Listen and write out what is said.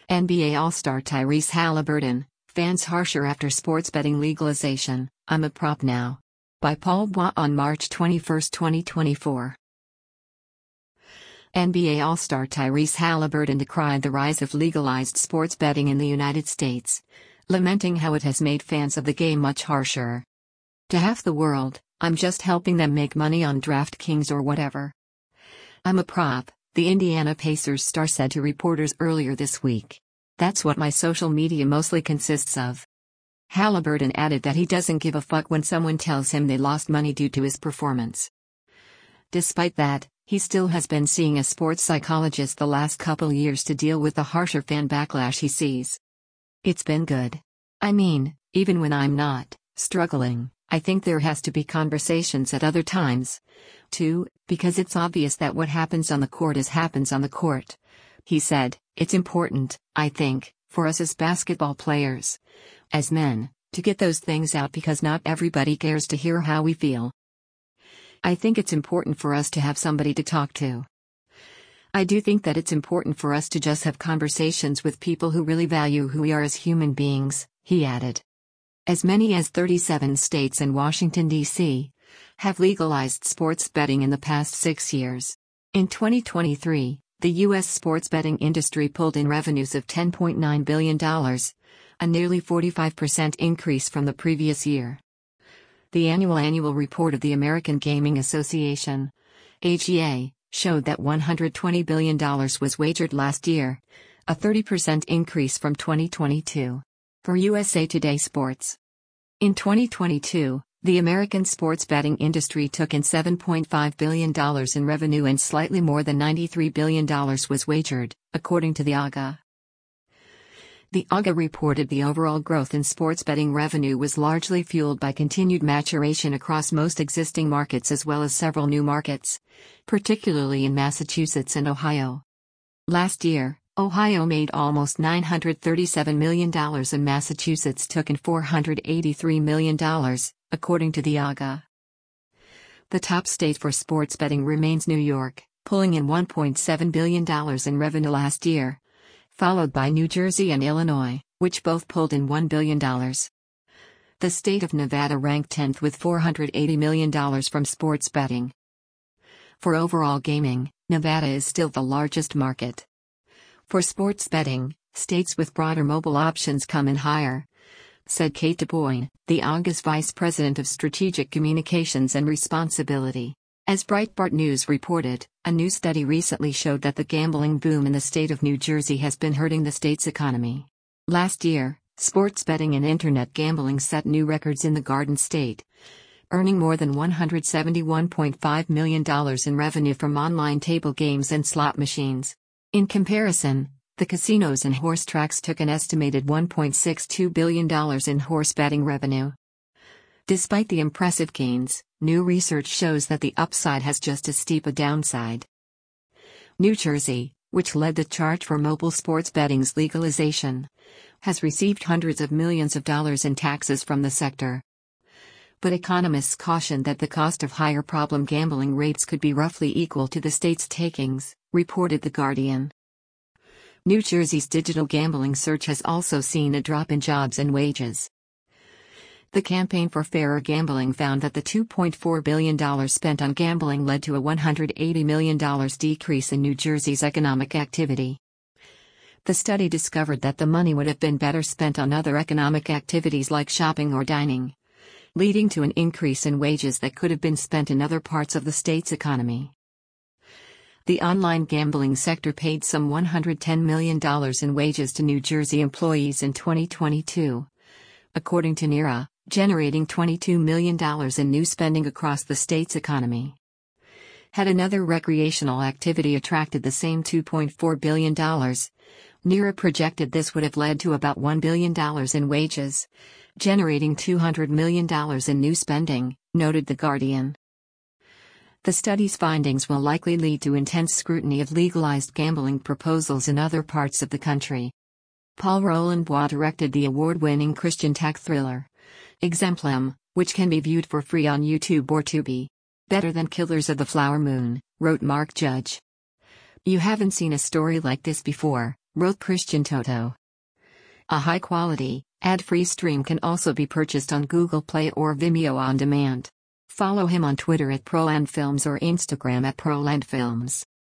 NBA All-Star Tyrese Haliburton, fans harsher after sports betting legalization, I'm a prop now. By Paul Bois on March 21, 2024. NBA All-Star Tyrese Haliburton decried the rise of legalized sports betting in the United States, lamenting how it has made fans of the game much harsher. To half the world, I'm just helping them make money on DraftKings or whatever. I'm a prop, the Indiana Pacers star said to reporters earlier this week. That's what my social media mostly consists of. Haliburton added that he doesn't give a fuck when someone tells him they lost money due to his performance. Despite that, he still has been seeing a sports psychologist the last couple years to deal with the harsher fan backlash he sees. It's been good. I mean, even when I'm not struggling, I think there has to be conversations at other times, too, because it's obvious that what happens on the court happens on the court. He said, it's important, I think, for us as basketball players, as men, to get those things out because not everybody cares to hear how we feel. I think it's important for us to have somebody to talk to. I do think that it's important for us to just have conversations with people who really value who we are as human beings, he added. As many as 37 states and Washington, D.C., have legalized sports betting in the past 6 years. In 2023, the U.S. sports betting industry pulled in revenues of $10.9 billion, a nearly 45% increase from the previous year. The annual report of the American Gaming Association, AGA, showed that $120 billion was wagered last year, a 30% increase from 2022. For USA Today Sports. In 2022, the American sports betting industry took in $7.5 billion in revenue and slightly more than $93 billion was wagered, according to the AGA. The AGA reported the overall growth in sports betting revenue was largely fueled by continued maturation across most existing markets as well as several new markets, particularly in Massachusetts and Ohio. Last year, Ohio made almost $937 million and Massachusetts took in $483 million, according to the AGA. The top state for sports betting remains New York, pulling in $1.7 billion in revenue last year, followed by New Jersey and Illinois, which both pulled in $1 billion. The state of Nevada ranked 10th with $480 million from sports betting. For overall gaming, Nevada is still the largest market. For sports betting, states with broader mobile options come in higher, said Kate DuBois, the AGA's Vice President of Strategic Communications and Responsibility. As Breitbart News reported, a new study recently showed that the gambling boom in the state of New Jersey has been hurting the state's economy. Last year, sports betting and internet gambling set new records in the Garden State, earning more than $171.5 million in revenue from online table games and slot machines. In comparison, the casinos and horse tracks took an estimated $1.62 billion in horse betting revenue. Despite the impressive gains, new research shows that the upside has just as steep a downside. New Jersey, which led the charge for mobile sports betting's legalization, has received hundreds of millions of dollars in taxes from the sector. But economists caution that the cost of higher problem gambling rates could be roughly equal to the state's takings, reported The Guardian. New Jersey's digital gambling surge has also seen a drop in jobs and wages. The Campaign for Fairer Gambling found that the $2.4 billion spent on gambling led to a $180 million decrease in New Jersey's economic activity. The study discovered that the money would have been better spent on other economic activities like shopping or dining, leading to an increase in wages that could have been spent in other parts of the state's economy. The online gambling sector paid some $110 million in wages to New Jersey employees in 2022, according to NERA, generating $22 million in new spending across the state's economy. Had another recreational activity attracted the same $2.4 billion, NERA projected this would have led to about $1 billion in wages, generating $200 million in new spending, noted The Guardian. The study's findings will likely lead to intense scrutiny of legalized gambling proposals in other parts of the country. Paul Roland Bois directed the award-winning Christian tech thriller, Exemplum, which can be viewed for free on YouTube or Tubi. Better than Killers of the Flower Moon, wrote Mark Judge. You haven't seen a story like this before, wrote Christian Toto. A high-quality, ad-free stream can also be purchased on Google Play or Vimeo on demand. Follow him on Twitter at ProlandFilms or Instagram at ProlandFilms.